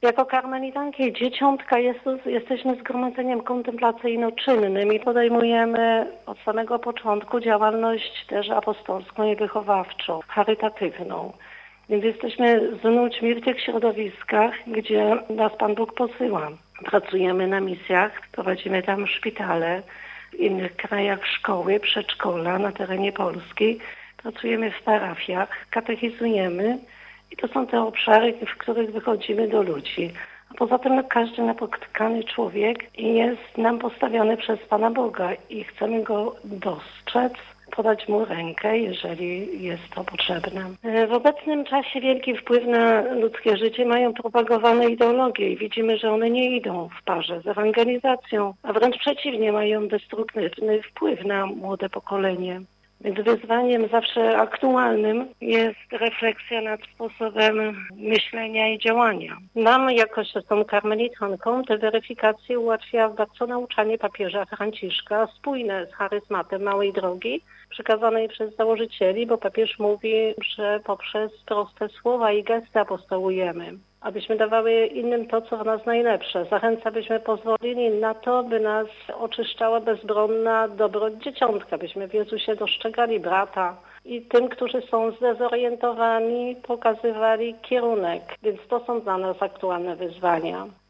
Jako karmelitanki dzieciątka jesteśmy zgromadzeniem kontemplacyjno-czynnym i podejmujemy od samego początku działalność też apostolską i wychowawczą, charytatywną. Więc jesteśmy z ludźmi w tych środowiskach, gdzie nas Pan Bóg posyła. Pracujemy na misjach, prowadzimy tam szpitale, w innych krajach szkoły, przedszkola na terenie Polski. Pracujemy w parafiach, katechizujemy i to są te obszary, w których wychodzimy do ludzi. A poza tym każdy napotykany człowiek jest nam postawiony przez Pana Boga i chcemy go dostrzec, podać mu rękę, jeżeli jest to potrzebne. W obecnym czasie wielki wpływ na ludzkie życie mają propagowane ideologie i widzimy, że one nie idą w parze z ewangelizacją, a wręcz przeciwnie, mają destruktywny wpływ na młode pokolenie. Więc wyzwaniem zawsze aktualnym jest refleksja nad sposobem myślenia i działania. Nam, jako siostrą karmelitanką, te weryfikacje ułatwia bardzo nauczanie papieża Franciszka, spójne z charyzmatem Małej Drogi, przekazanej przez założycieli, bo papież mówi, że poprzez proste słowa i gesty apostołujemy, abyśmy dawały innym to, co w nas najlepsze. Zachęca, byśmy pozwolili na to, by nas oczyszczała bezbronna dobroć dzieciątka, byśmy w Jezusie dostrzegali brata i tym, którzy są zdezorientowani, pokazywali kierunek. Więc to są dla nas aktualne wyzwania.